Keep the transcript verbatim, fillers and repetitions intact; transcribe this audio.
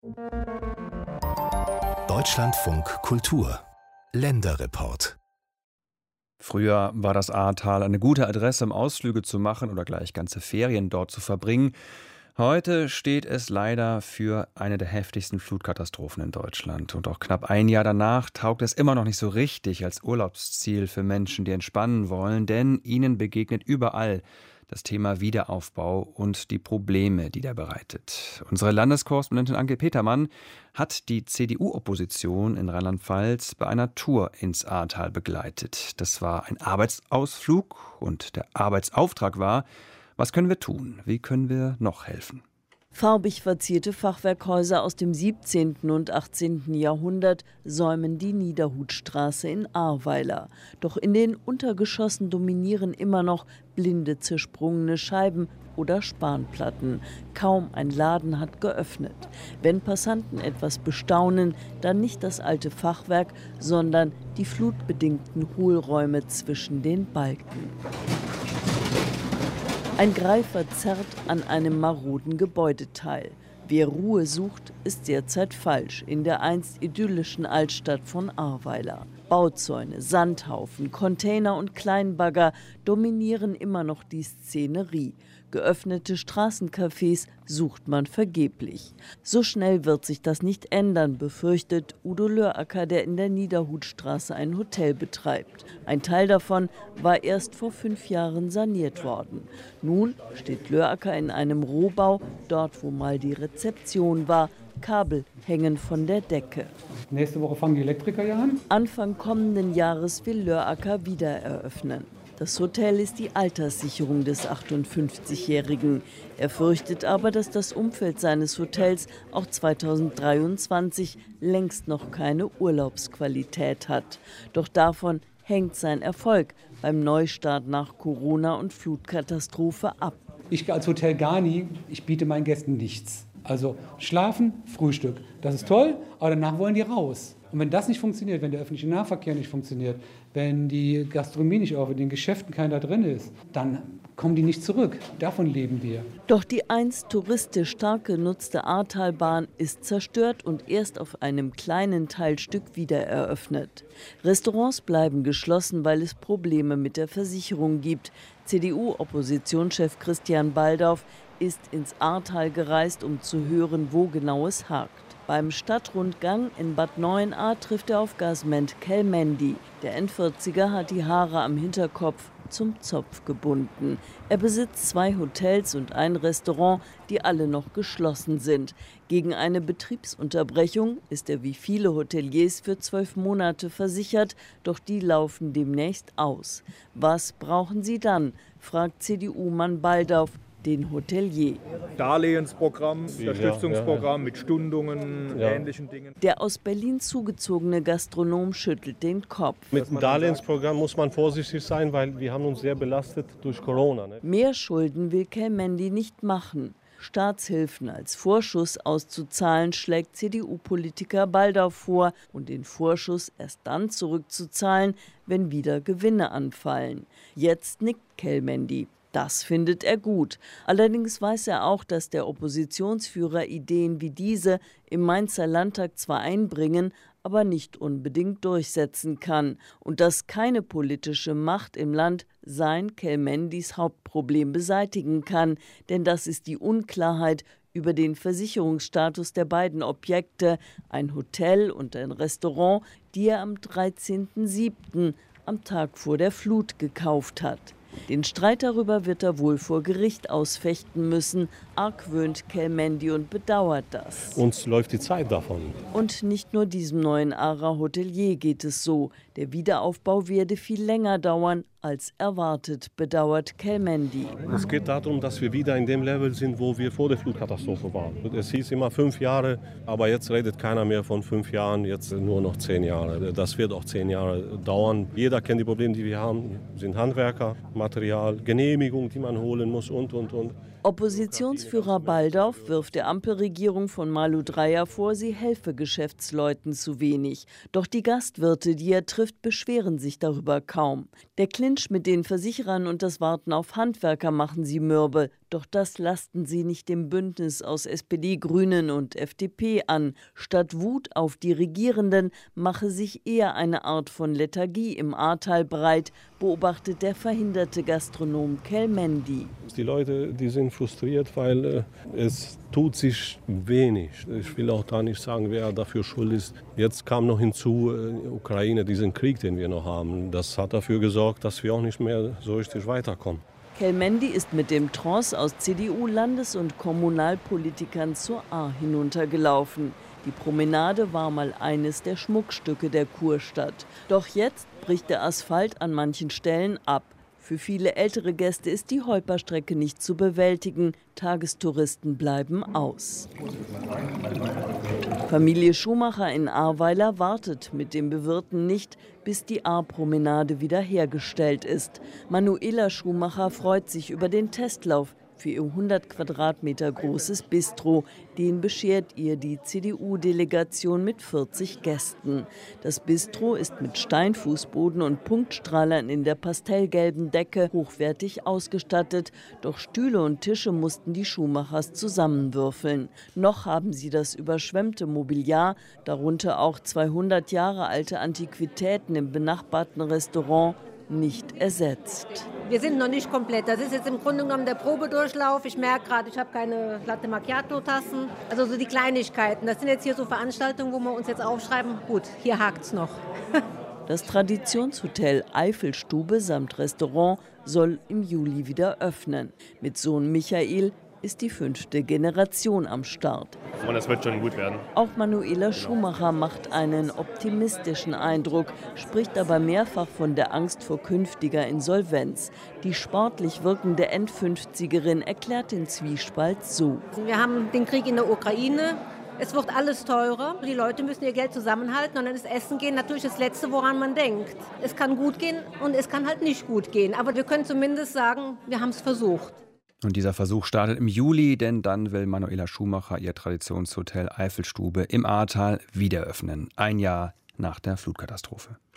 Deutschlandfunk Kultur Länderreport. Früher war das Ahrtal eine gute Adresse, um Ausflüge zu machen oder gleich ganze Ferien dort zu verbringen. Heute steht es leider für eine der heftigsten Flutkatastrophen in Deutschland. Und auch knapp ein Jahr danach taugt es immer noch nicht so richtig als Urlaubsziel für Menschen, die entspannen wollen, denn ihnen begegnet überall das Thema Wiederaufbau und die Probleme, die der bereitet. Unsere Landeskorrespondentin Anke Petermann hat die C D U-Opposition in Rheinland-Pfalz bei einer Tour ins Ahrtal begleitet. Das war ein Arbeitsausflug und der Arbeitsauftrag war: Was können wir tun? Wie können wir noch helfen? Farbig verzierte Fachwerkhäuser aus dem siebzehnten und achtzehnten Jahrhundert säumen die Niederhutstraße in Ahrweiler. Doch in den Untergeschossen dominieren immer noch blinde, zersprungene Scheiben oder Spanplatten. Kaum ein Laden hat geöffnet. Wenn Passanten etwas bestaunen, dann nicht das alte Fachwerk, sondern die flutbedingten Hohlräume zwischen den Balken. Ein Greifer zerrt an einem maroden Gebäudeteil. Wer Ruhe sucht, ist derzeit falsch in der einst idyllischen Altstadt von Ahrweiler. Bauzäune, Sandhaufen, Container und Kleinbagger dominieren immer noch die Szenerie. Geöffnete Straßencafés sucht man vergeblich. So schnell wird sich das nicht ändern, befürchtet Udo Löracker, der in der Niederhutstraße ein Hotel betreibt. Ein Teil davon war erst vor fünf Jahren saniert worden. Nun steht Löracker in einem Rohbau, dort wo mal die Rezeption war. Kabel hängen von der Decke. Nächste Woche fangen die Elektriker ja an. Anfang kommenden Jahres will Löracker wieder eröffnen. Das Hotel ist die Alterssicherung des achtundfünfzigjährigen. Er fürchtet aber, dass das Umfeld seines Hotels auch zweitausenddreiundzwanzig längst noch keine Urlaubsqualität hat. Doch davon hängt sein Erfolg beim Neustart nach Corona und Flutkatastrophe ab. Ich als Hotel Garni, ich biete meinen Gästen nichts. Also schlafen, Frühstück, das ist toll, aber danach wollen die raus. Und wenn das nicht funktioniert, wenn der öffentliche Nahverkehr nicht funktioniert, wenn die Gastronomie nicht aufhört, in den Geschäften keiner drin ist, dann kommen die nicht zurück. Davon leben wir. Doch die einst touristisch stark genutzte Ahrtalbahn ist zerstört und erst auf einem kleinen Teilstück wieder eröffnet. Restaurants bleiben geschlossen, weil es Probleme mit der Versicherung gibt. C D U-Oppositionschef Christian Baldauf ist ins Ahrtal gereist, um zu hören, wo genau es hakt. Beim Stadtrundgang in Bad Neuenahr trifft er auf Gazment Kelmendi. Der Endvierziger hat die Haare am Hinterkopf zum Zopf gebunden. Er besitzt zwei Hotels und ein Restaurant, die alle noch geschlossen sind. Gegen eine Betriebsunterbrechung ist er wie viele Hoteliers für zwölf Monate versichert, doch die laufen demnächst aus. Was brauchen Sie dann? Fragt C D U-Mann Baldauf den Hotelier. Darlehensprogramm, Unterstützungsprogramm ja, ja, ja. mit Stundungen, ja. ähnlichen Dingen. Der aus Berlin zugezogene Gastronom schüttelt den Kopf. Mit dem Darlehensprogramm muss man vorsichtig sein, weil wir haben uns sehr belastet durch Corona. Ne? Mehr Schulden will Kelmendi nicht machen. Staatshilfen als Vorschuss auszuzahlen, schlägt C D U-Politiker Baldauf vor und den Vorschuss erst dann zurückzuzahlen, wenn wieder Gewinne anfallen. Jetzt nickt Kelmendi. Das findet er gut. Allerdings weiß er auch, dass der Oppositionsführer Ideen wie diese im Mainzer Landtag zwar einbringen, aber nicht unbedingt durchsetzen kann. Und dass keine politische Macht im Land sein Kelmendis Hauptproblem beseitigen kann. Denn das ist die Unklarheit über den Versicherungsstatus der beiden Objekte, ein Hotel und ein Restaurant, die er am dreizehnten siebten, am Tag vor der Flut, gekauft hat. Den Streit darüber wird er wohl vor Gericht ausfechten müssen, argwöhnt Kelmendi und bedauert das. Uns läuft die Zeit davon. Und nicht nur diesem neuen Ahrer Hotelier geht es so. Der Wiederaufbau werde viel länger dauern als erwartet, bedauert Kelmendi. Es geht darum, dass wir wieder in dem Level sind, wo wir vor der Flutkatastrophe waren. Es hieß immer fünf Jahre, aber jetzt redet keiner mehr von fünf Jahren, jetzt nur noch zehn Jahre. Das wird auch zehn Jahre dauern. Jeder kennt die Probleme, die wir haben. Es sind Handwerker, Material, Genehmigung, die man holen muss und, und, und. Oppositionsführer Baldauf wirft der Ampelregierung von Malu Dreyer vor, sie helfe Geschäftsleuten zu wenig. Doch die Gastwirte, die er trifft, beschweren sich darüber kaum. Der Clinch mit den Versicherern und das Warten auf Handwerker machen sie mürbe. Doch das lasten sie nicht dem Bündnis aus S P D, Grünen und F D P an. Statt Wut auf die Regierenden mache sich eher eine Art von Lethargie im Ahrtal breit, beobachtet der verhinderte Gastronom Kelmendi. Die Leute, die sind frustriert, weil äh, es tut sich wenig. Ich will auch da nicht sagen, wer dafür schuld ist. Jetzt kam noch hinzu, äh, Ukraine, diesen Krieg, den wir noch haben. Das hat dafür gesorgt, dass wir auch nicht mehr so richtig weiterkommen. Kelmendi ist mit dem Tross aus C D U, Landes- und Kommunalpolitikern zur Ahr hinuntergelaufen. Die Promenade war mal eines der Schmuckstücke der Kurstadt. Doch jetzt bricht der Asphalt an manchen Stellen ab. Für viele ältere Gäste ist die Holperstrecke nicht zu bewältigen. Tagestouristen bleiben aus. Familie Schumacher in Ahrweiler wartet mit dem Bewirten nicht, bis die Ahrpromenade wiederhergestellt ist. Manuela Schumacher freut sich über den Testlauf für ihr hundert Quadratmeter großes Bistro. Den beschert ihr die C D U-Delegation mit vierzig Gästen. Das Bistro ist mit Steinfußboden und Punktstrahlern in der pastellgelben Decke hochwertig ausgestattet. Doch Stühle und Tische mussten die Schumachers zusammenwürfeln. Noch haben sie das überschwemmte Mobiliar, darunter auch zweihundert Jahre alte Antiquitäten im benachbarten Restaurant, nicht ersetzt. Wir sind noch nicht komplett. Das ist jetzt im Grunde genommen der Probedurchlauf. Ich merke gerade, ich habe keine Latte Macchiato-Tassen. Also so die Kleinigkeiten. Das sind jetzt hier so Veranstaltungen, wo wir uns jetzt aufschreiben, gut, hier hakt's noch. Das Traditionshotel Eifelstube samt Restaurant soll im Juli wieder öffnen. Mit Sohn Michael ist die fünfte Generation am Start. Und es wird schon gut werden. Auch Manuela Schumacher macht einen optimistischen Eindruck, spricht aber mehrfach von der Angst vor künftiger Insolvenz. Die sportlich wirkende Endfünfzigerin erklärt den Zwiespalt so. Wir haben den Krieg in der Ukraine. Es wird alles teurer. Die Leute müssen ihr Geld zusammenhalten und dann ist Essen gehen natürlich das Letzte, woran man denkt. Es kann gut gehen und es kann halt nicht gut gehen. Aber wir können zumindest sagen, wir haben es versucht. Und dieser Versuch startet im Juli, denn dann will Manuela Schumacher ihr Traditionshotel Eifelstube im Ahrtal wieder öffnen. Ein Jahr nach der Flutkatastrophe.